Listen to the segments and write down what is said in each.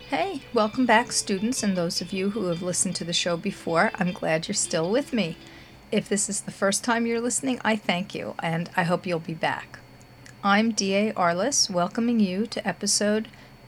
Hey, welcome back, students, and those of you who have listened to the show before. I'm glad you're still with me. If this is the first time you're listening, I thank you, and I hope you'll be back. I'm D.A. Arliss, welcoming you to episode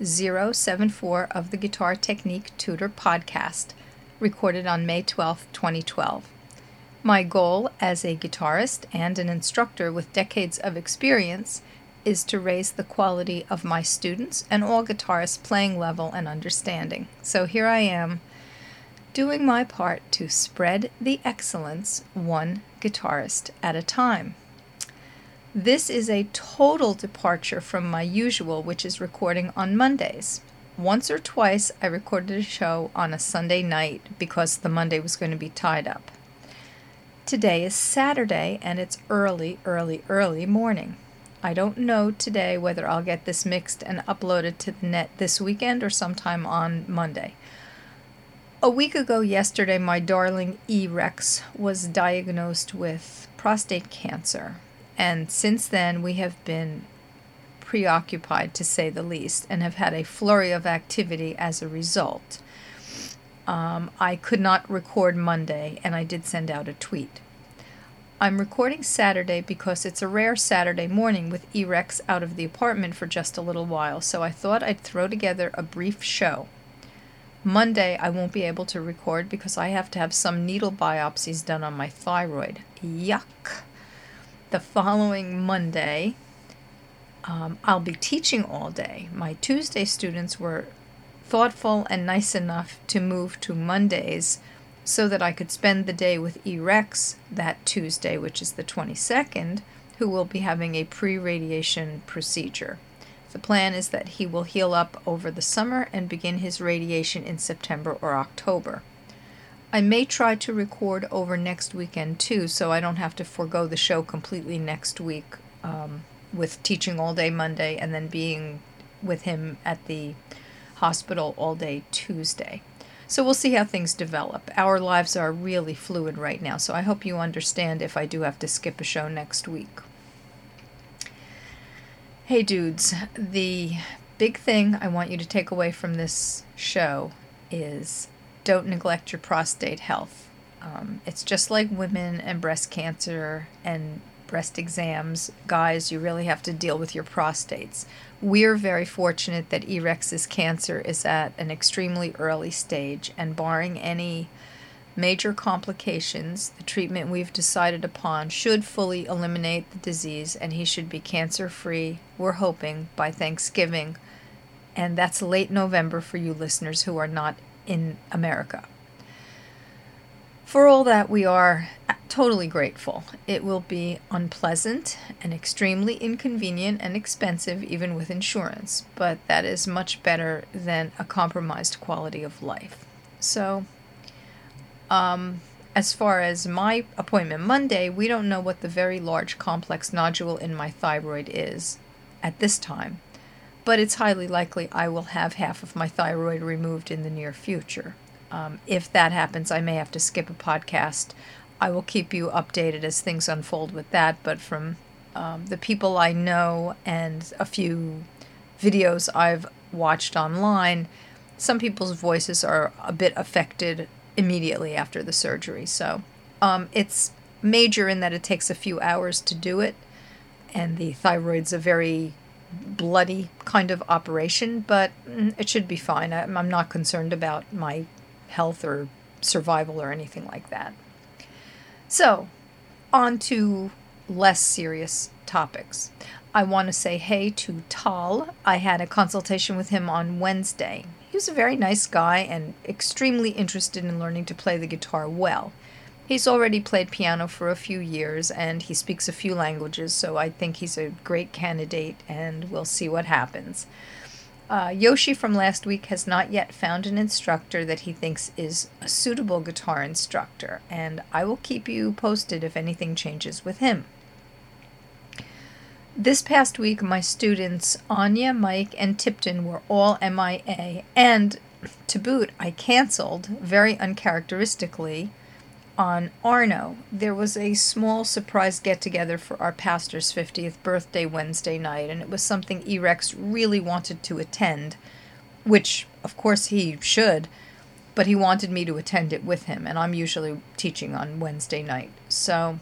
074 of the Guitar Technique Tutor podcast, recorded on May 12, 2012. My goal as a guitarist and an instructor with decades of experience is to raise the quality of my students and all guitarists' playing level and understanding. So here I am, doing my part to spread the excellence one guitarist at a time. This is a total departure from my usual, which is recording on Mondays. Once or twice I recorded a show on a Sunday night because the Monday was going to be tied up. Today is Saturday and it's early morning. I don't know today whether I'll get this mixed and uploaded to the net this weekend or sometime on Monday. A week ago yesterday, my darling E-Rex was diagnosed with prostate cancer. And since then, we have been preoccupied, to say the least, and have had a flurry of activity as a result. I could not record Monday, and I did send out a tweet. I'm recording Saturday because it's a rare Saturday morning with E-Rex out of the apartment for just a little while, so I thought I'd throw together a brief show. Monday I won't be able to record because I have to have some needle biopsies done on my thyroid. Yuck! The following Monday, I'll be teaching all day. My Tuesday students were thoughtful and nice enough to move to Mondays so that I could spend the day with E-Rex that Tuesday, which is the 22nd, who will be having a pre-radiation procedure. The plan is that he will heal up over the summer and begin his radiation in September or October. I may try to record over next weekend too, so I don't have to forego the show completely next week with teaching all day Monday and then being with him at the hospital all day Tuesday. So we'll see how things develop. Our lives are really fluid right now, so I hope you understand if I do have to skip a show next week. Hey dudes, the big thing I want you to take away from this show is don't neglect your prostate health. It's just like women and breast cancer and breast exams. Guys, you really have to deal with your prostates. We're very fortunate that E-Rex's cancer is at an extremely early stage, and barring any major complications, the treatment we've decided upon should fully eliminate the disease, and he should be cancer-free, we're hoping, by Thanksgiving. And that's late November for you listeners who are not in America. For all that, we are totally grateful. It will be unpleasant and extremely inconvenient and expensive, even with insurance, but that is much better than a compromised quality of life. So, as far as my appointment Monday, we don't know what the very large complex nodule in my thyroid is at this time, but it's highly likely I will have half of my thyroid removed in the near future. If that happens, I may have to skip a podcast. I will keep you updated as things unfold with that, but from the people I know and a few videos I've watched online, some people's voices are a bit affected immediately after the surgery. So it's major in that it takes a few hours to do it, and the thyroid's a very bloody kind of operation, but it should be fine. I'm not concerned about my health or survival or anything like that. So, on to less serious topics. I want to say hey to Tal. I had a consultation with him on Wednesday. He was a very nice guy and extremely interested in learning to play the guitar well. He's already played piano for a few years and he speaks a few languages, so I think he's a great candidate and we'll see what happens. Yoshi from last week has not yet found an instructor that he thinks is a suitable guitar instructor, and I will keep you posted if anything changes with him. This past week, my students Anya, Mike, and Tipton were all MIA, and to boot, I canceled, very uncharacteristically, on Arno. There was a small surprise get-together for our pastor's 50th birthday Wednesday night, and it was something E-Rex really wanted to attend, which of course he should, but he wanted me to attend it with him, and I'm usually teaching on Wednesday night. So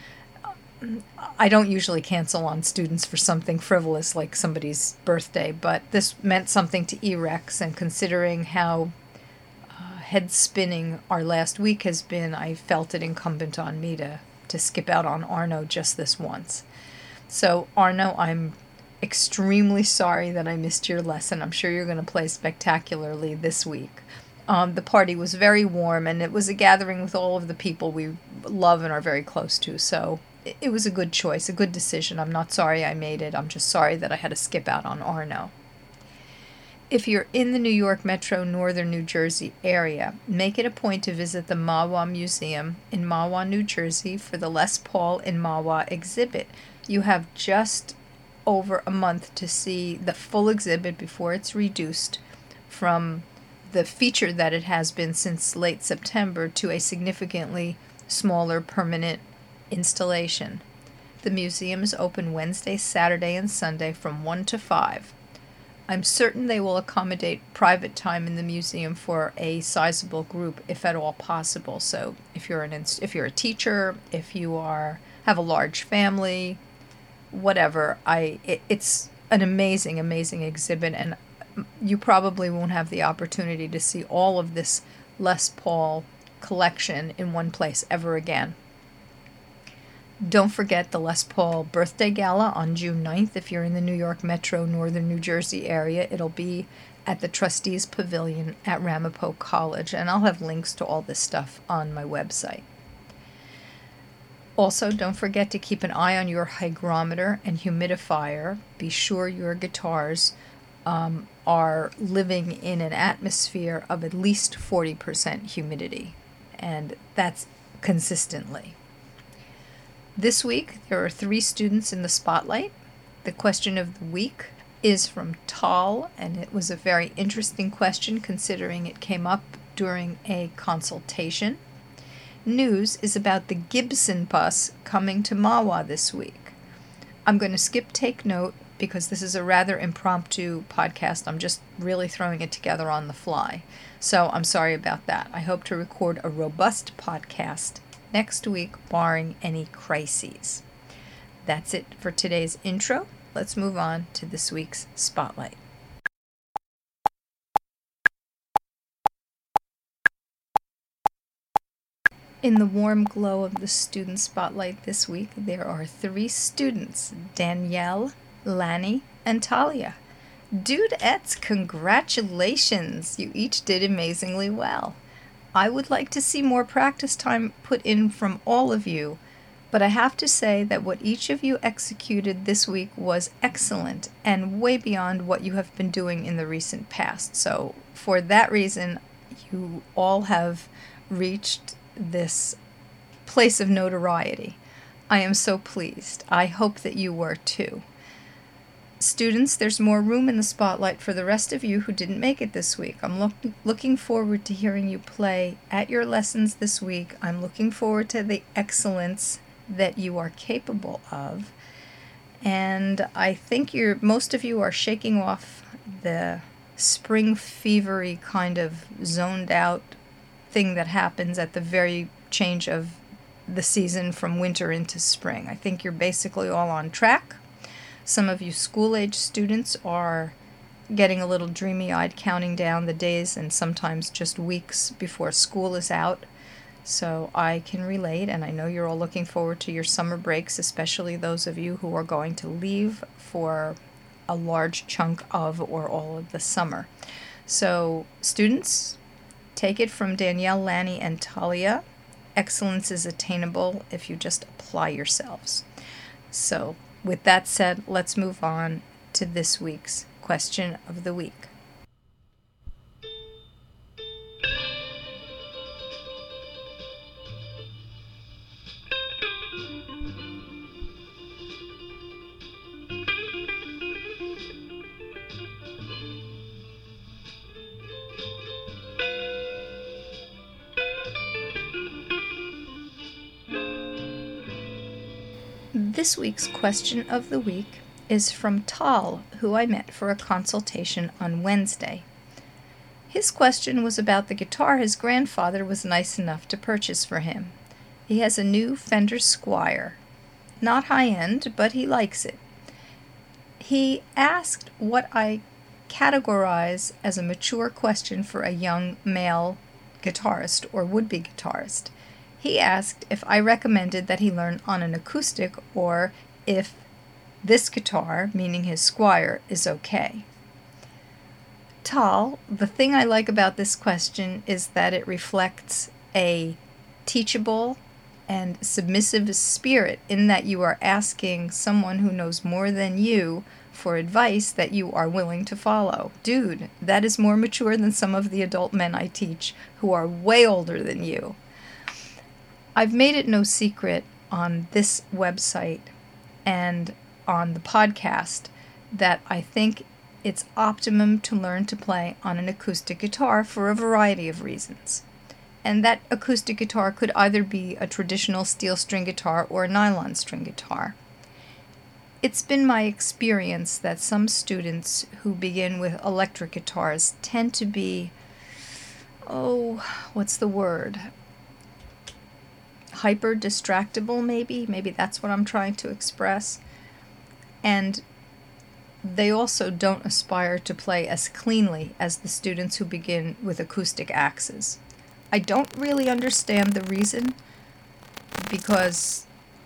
I don't usually cancel on students for something frivolous like somebody's birthday, but this meant something to EREX, and considering how head spinning our last week has been, I felt it incumbent on me to skip out on Arno just this once. So Arno, I'm extremely sorry that I missed your lesson. I'm sure you're going to play spectacularly this week. The party was very warm, and it was a gathering with all of the people we love and are very close to, so it was a good choice, a good decision. I'm not sorry I made it. I'm just sorry that I had to skip out on Arno. If you're in the New York Metro Northern New Jersey area, make it a point to visit the Mahwah Museum in Mahwah, New Jersey for the Les Paul in Mahwah exhibit. You have just over a month to see the full exhibit before it's reduced from the feature that it has been since late September to a significantly smaller permanent installation. The museum is open Wednesday, Saturday, and Sunday from 1 to 5. I'm certain they will accommodate private time in the museum for a sizable group, if at all possible. So if you're a teacher, if you have a large family, whatever, it's an amazing exhibit, and you probably won't have the opportunity to see all of this Les Paul collection in one place ever again. Don't forget the Les Paul Birthday Gala on June 9th. If you're in the New York Metro Northern New Jersey area, it'll be at the Trustees Pavilion at Ramapo College, and I'll have links to all this stuff on my website. Also, don't forget to keep an eye on your hygrometer and humidifier. Be sure your guitars are living in an atmosphere of at least 40% humidity, and that's consistently. This week, there are 3 students in the spotlight. The question of the week is from Tal, and it was a very interesting question considering it came up during a consultation. News is about the Gibson bus coming to Mahwah this week. I'm going to skip take note because this is a rather impromptu podcast. I'm just really throwing it together on the fly. So I'm sorry about that. I hope to record a robust podcast next week, barring any crises. That's it for today's intro. Let's move on to this week's spotlight. In the warm glow of the student spotlight this week, there are 3 students, Danielle, Lanny, and Talia. Dudettes, congratulations! You each did amazingly well. I would like to see more practice time put in from all of you, but I have to say that what each of you executed this week was excellent and way beyond what you have been doing in the recent past. So for that reason, you all have reached this place of notoriety. I am so pleased. I hope that you were too. Students, there's more room in the spotlight for the rest of you who didn't make it this week. I'm looking forward to hearing you play at your lessons this week. I'm looking forward to the excellence that you are capable of. And I think most of you are shaking off the spring fevery kind of zoned out thing that happens at the very change of the season from winter into spring. I think you're basically all on track. Some of you school-age students are getting a little dreamy-eyed, counting down the days and sometimes just weeks before school is out. So I can relate, and I know you're all looking forward to your summer breaks, especially those of you who are going to leave for a large chunk of or all of the summer. So students, take it from Danielle, Lanny, and Talia. Excellence is attainable if you just apply yourselves. So with that said, let's move on to this week's question of the week. This week's question of the week is from Tal, who I met for a consultation on Wednesday. His question was about the guitar his grandfather was nice enough to purchase for him. He has a new Fender Squier. Not high-end, but he likes it. He asked what I categorize as a mature question for a young male guitarist or would-be guitarist. He asked if I recommended that he learn on an acoustic or if this guitar, meaning his Squier, is okay. Tal, the thing I like about this question is that it reflects a teachable and submissive spirit in that you are asking someone who knows more than you for advice that you are willing to follow. Dude, that is more mature than some of the adult men I teach who are way older than you. I've made it no secret on this website and on the podcast that I think it's optimum to learn to play on an acoustic guitar for a variety of reasons. And that acoustic guitar could either be a traditional steel string guitar or a nylon string guitar. It's been my experience that some students who begin with electric guitars tend to be, what's the word? Hyper distractible, maybe? Maybe that's what I'm trying to express. And they also don't aspire to play as cleanly as the students who begin with acoustic axes. I don't really understand the reason, because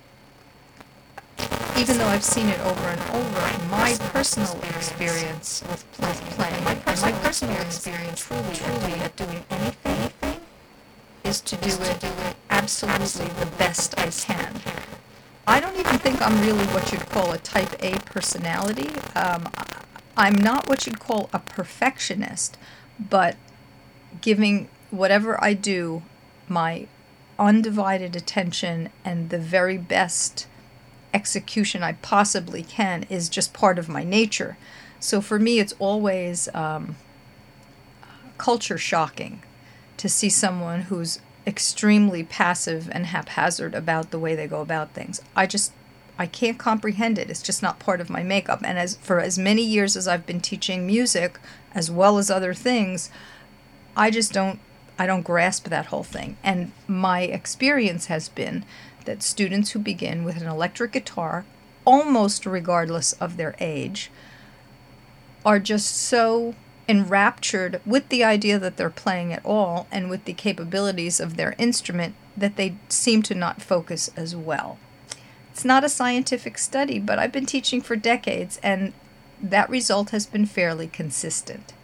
even though I've seen it over and over, my personal experience with playing, my personal experience truly at doing anything is to do it absolutely the best I can. I don't even think I'm really what you'd call a type A personality. I'm not what you'd call a perfectionist, but giving whatever I do my undivided attention and the very best execution I possibly can is just part of my nature. So for me, it's always culture shocking to see someone who's extremely passive and haphazard about the way they go about things. I can't comprehend it. It's just not part of my makeup. And for as many years as I've been teaching music as well as other things, I don't grasp that whole thing. And my experience has been that students who begin with an electric guitar, almost regardless of their age, are just so enraptured with the idea that they're playing at all and with the capabilities of their instrument that they seem to not focus as well. It's not a scientific study, but I've been teaching for decades, and that result has been fairly consistent.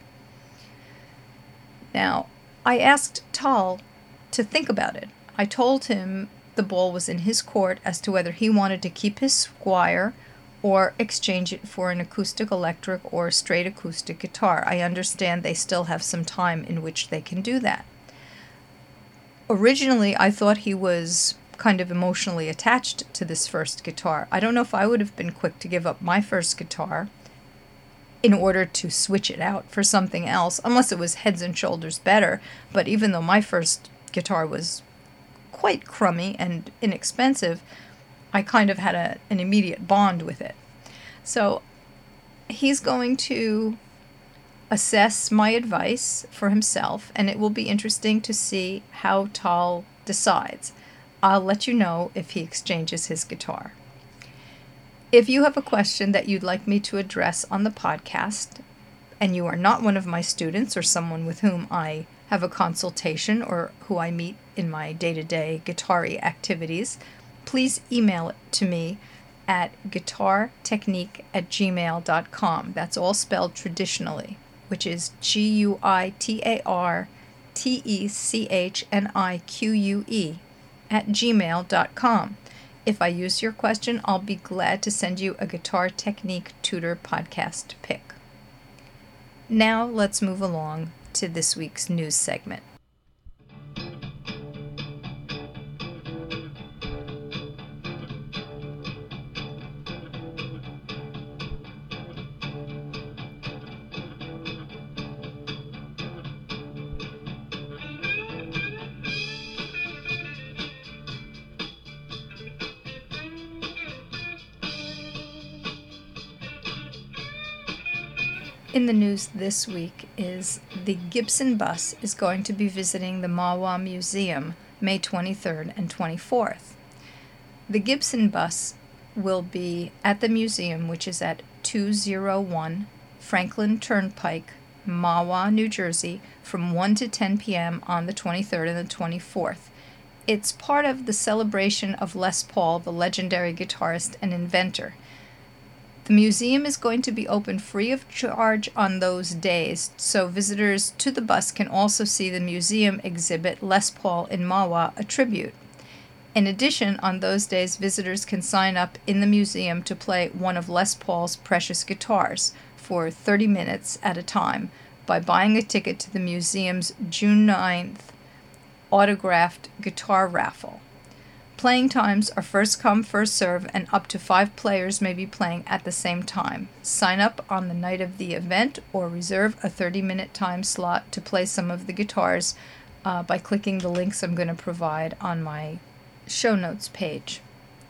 Now, I asked Tal to think about it. I told him the ball was in his court as to whether he wanted to keep his Squier or exchange it for an acoustic electric or straight acoustic guitar. I understand they still have some time in which they can do that. Originally, I thought he was kind of emotionally attached to this first guitar. I don't know if I would have been quick to give up my first guitar in order to switch it out for something else, unless it was heads and shoulders better. But even though my first guitar was quite crummy and inexpensive, I kind of had an immediate bond with it. So he's going to assess my advice for himself, and it will be interesting to see how Tal decides. I'll let you know if he exchanges his guitar. If you have a question that you'd like me to address on the podcast, and you are not one of my students or someone with whom I have a consultation or who I meet in my day-to-day guitar-y activities, please email it to me at guitartechnique@gmail.com. That's all spelled traditionally, which is guitartechnique@gmail.com. If I use your question, I'll be glad to send you a Guitar Technique Tutor podcast pick. Now let's move along to this week's news segment. In the news this week is the Gibson Bus is going to be visiting the Mahwah Museum May 23rd and 24th. The Gibson Bus will be at the museum, which is at 201 Franklin Turnpike, Mahwah, New Jersey, from 1 to 10 p.m. on the 23rd and the 24th. It's part of the celebration of Les Paul, the legendary guitarist and inventor. The museum is going to be open free of charge on those days, so visitors to the bus can also see the museum exhibit Les Paul in Mahwah, a tribute. In addition, on those days, visitors can sign up in the museum to play one of Les Paul's precious guitars for 30 minutes at a time by buying a ticket to the museum's June 9th autographed guitar raffle. Playing times are first come, first serve, and up to 5 players may be playing at the same time. Sign up on the night of the event or reserve a 30-minute time slot to play some of the guitars by clicking the links I'm going to provide on my show notes page.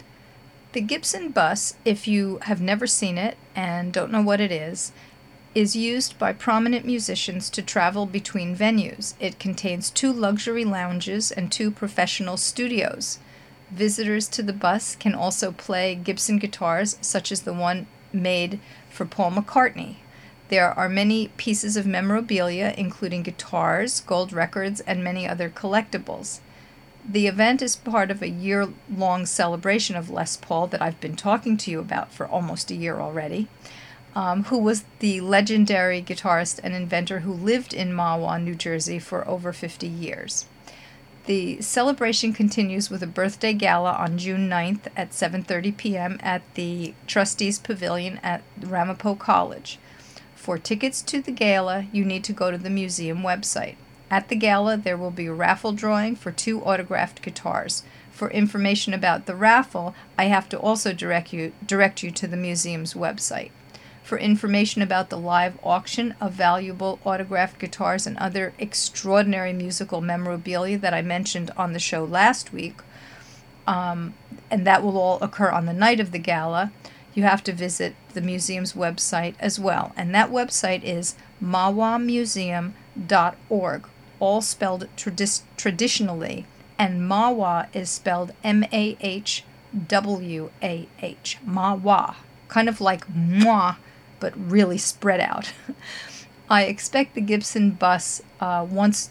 The Gibson Bus, if you have never seen it and don't know what it is used by prominent musicians to travel between venues. It contains 2 luxury lounges and 2 professional studios. Visitors to the bus can also play Gibson guitars, such as the one made for Paul McCartney. There are many pieces of memorabilia, including guitars, gold records, and many other collectibles. The event is part of a year-long celebration of Les Paul that I've been talking to you about for almost a year already, who was the legendary guitarist and inventor who lived in Mahwah, New Jersey for over 50 years. The celebration continues with a birthday gala on June 9th at 7:30 p.m. at the Trustees Pavilion at Ramapo College. For tickets to the gala, you need to go to the museum website. At the gala, there will be a raffle drawing for 2 autographed guitars. For information about the raffle, I have to also direct you to the museum's website. For information about the live auction of valuable autographed guitars and other extraordinary musical memorabilia that I mentioned on the show last week, and that will all occur on the night of the gala, you have to visit the museum's website as well. And that website is mahwahmuseum.org, all spelled traditionally, and Mahwah is spelled Mahwah, Mahwah, kind of like moi, but really spread out. I experienced the Gibson Bus once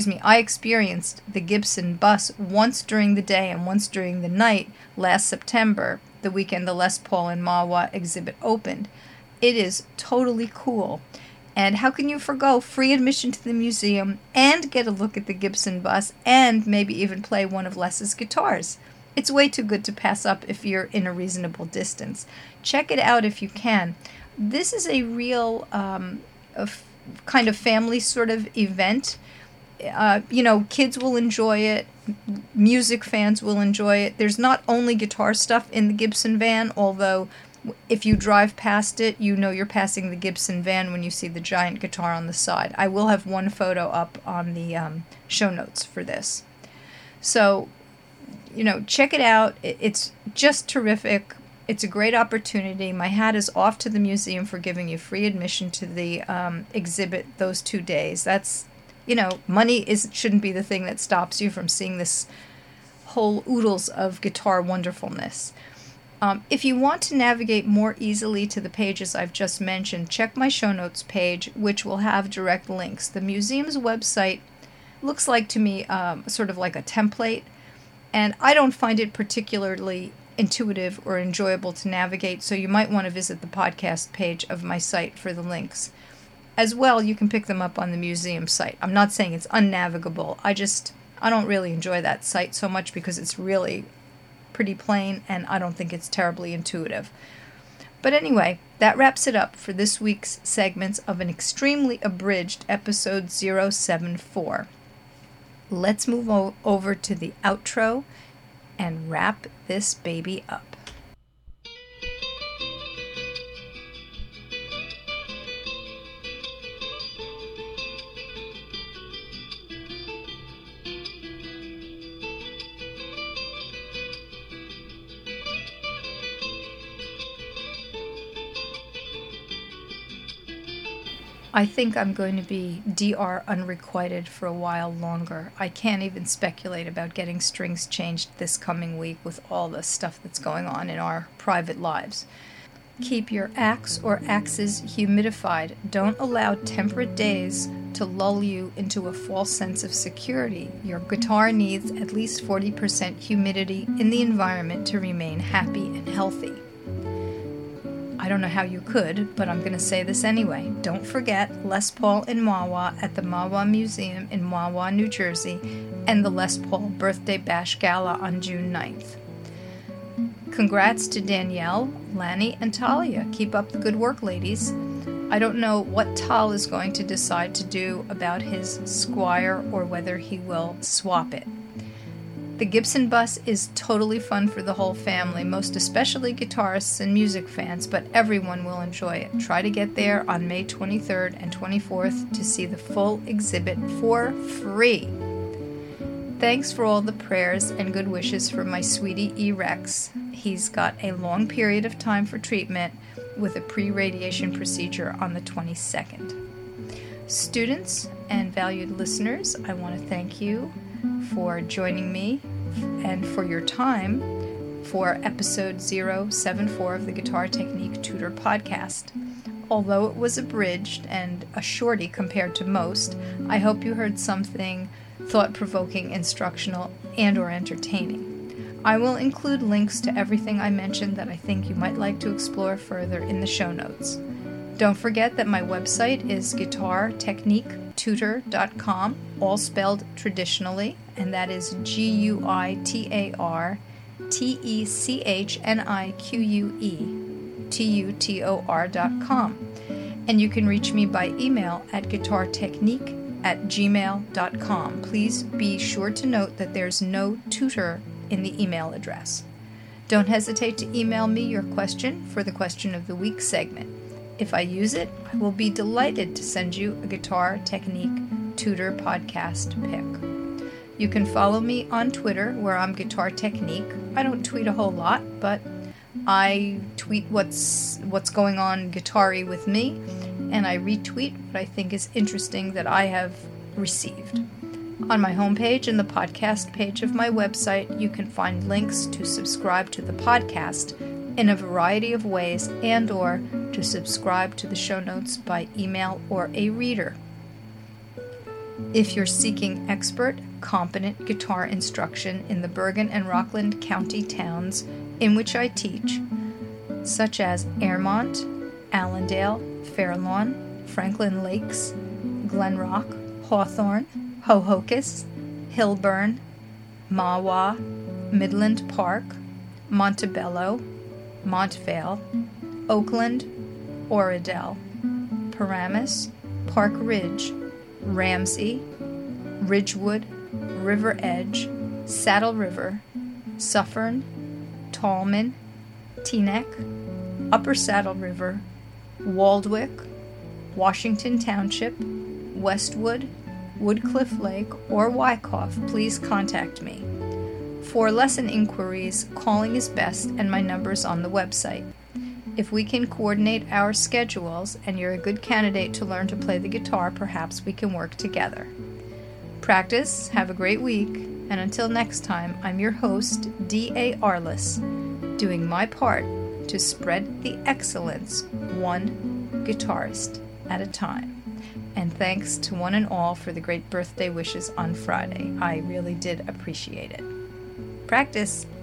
during the day and once during the night last September, the weekend the Les Paul and Mahwah exhibit opened. It is totally cool. And how can you forgo free admission to the museum and get a look at the Gibson Bus and maybe even play one of Les's guitars? It's way too good to pass up if you're in a reasonable distance. Check it out if you can. This is a real kind of family sort of event. Kids will enjoy it. Music fans will enjoy it. There's not only guitar stuff in the Gibson van, although if you drive past it, you know you're passing the Gibson van when you see the giant guitar on the side. I will have one photo up on the show notes for this. So, check it out. It's just terrific. It's a great opportunity. My hat is off to the museum for giving you free admission to the exhibit those 2 days. That's, money shouldn't be the thing that stops you from seeing this whole oodles of guitar wonderfulness. If you want to navigate more easily to the pages I've just mentioned, check my show notes page, which will have direct links. The museum's website looks like to me sort of like a template, and I don't find it particularly intuitive or enjoyable to navigate, so you might want to visit the podcast page of my site for the links. As well, you can pick them up on the museum site. I'm not saying it's unnavigable. I don't really enjoy that site so much because it's really pretty plain and I don't think it's terribly intuitive. But anyway, that wraps it up for this week's segments of an extremely abridged episode 074. Let's move over to the outro and wrap this baby up. I think I'm going to be DR unrequited for a while longer. I can't even speculate about getting strings changed this coming week with all the stuff that's going on in our private lives. Keep your axe or axes humidified. Don't allow temperate days to lull you into a false sense of security. Your guitar needs at least 40% humidity in the environment to remain happy and healthy. I don't know how you could, but I'm going to say this anyway. Don't forget Les Paul in Mahwah at the Mahwah Museum in Mahwah, New Jersey, and the Les Paul Birthday Bash Gala on June 9th. Congrats to Danielle, Lanny, and Talia. Keep up the good work, ladies. I don't know what Tal is going to decide to do about his Squire or whether he will swap it. The Gibson bus is totally fun for the whole family, most especially guitarists and music fans, but everyone will enjoy it. Try to get there on May 23rd and 24th to see the full exhibit for free. Thanks for all the prayers and good wishes for my sweetie E-Rex. He's got a long period of time for treatment with a pre-radiation procedure on the 22nd. Students and valued listeners, I want to thank you for joining me and for your time for episode 074 of the Guitar Technique Tutor podcast. Although it was abridged and a shorty compared to most, I hope you heard something thought-provoking, instructional, and or entertaining. I will include links to everything I mentioned that I think you might like to explore further in the show notes. Don't forget that my website is guitartechniquetutor.com, all spelled traditionally, and that is guitartechniquetutor.com. And you can reach me by email at guitartechnique@gmail.com. Please be sure to note that there's no tutor in the email address. Don't hesitate to email me your question for the Question of the Week segment. If I use it, I will be delighted to send you a Guitar Technique Tutor podcast pic. You can follow me on Twitter, where I'm Guitar Technique. I don't tweet a whole lot, but I tweet what's going on guitar-y with me, and I retweet what I think is interesting that I have received. On my homepage and the podcast page of my website, you can find links to subscribe to the podcast in a variety of ways and or to subscribe to the show notes by email or a reader. If you're seeking expert, competent guitar instruction in the Bergen and Rockland County towns in which I teach, such as Airmont, Allendale, Fairlawn, Franklin Lakes, Glen Rock, Hawthorne, Hohokus, Hillburn, Mahwah, Midland Park, Montebello, Montvale, Oakland, Oradell, Paramus, Park Ridge, Ramsey, Ridgewood, River Edge, Saddle River, Suffern, Tallman, Teaneck, Upper Saddle River, Waldwick, Washington Township, Westwood, Woodcliff Lake, or Wyckoff, please contact me. For lesson inquiries, calling is best, and my number's on the website. If we can coordinate our schedules and you're a good candidate to learn to play the guitar, perhaps we can work together. Practice, have a great week, and until next time, I'm your host, D.A. Arliss, doing my part to spread the excellence one guitarist at a time. And thanks to one and all for the great birthday wishes on Friday. I really did appreciate it. Practice.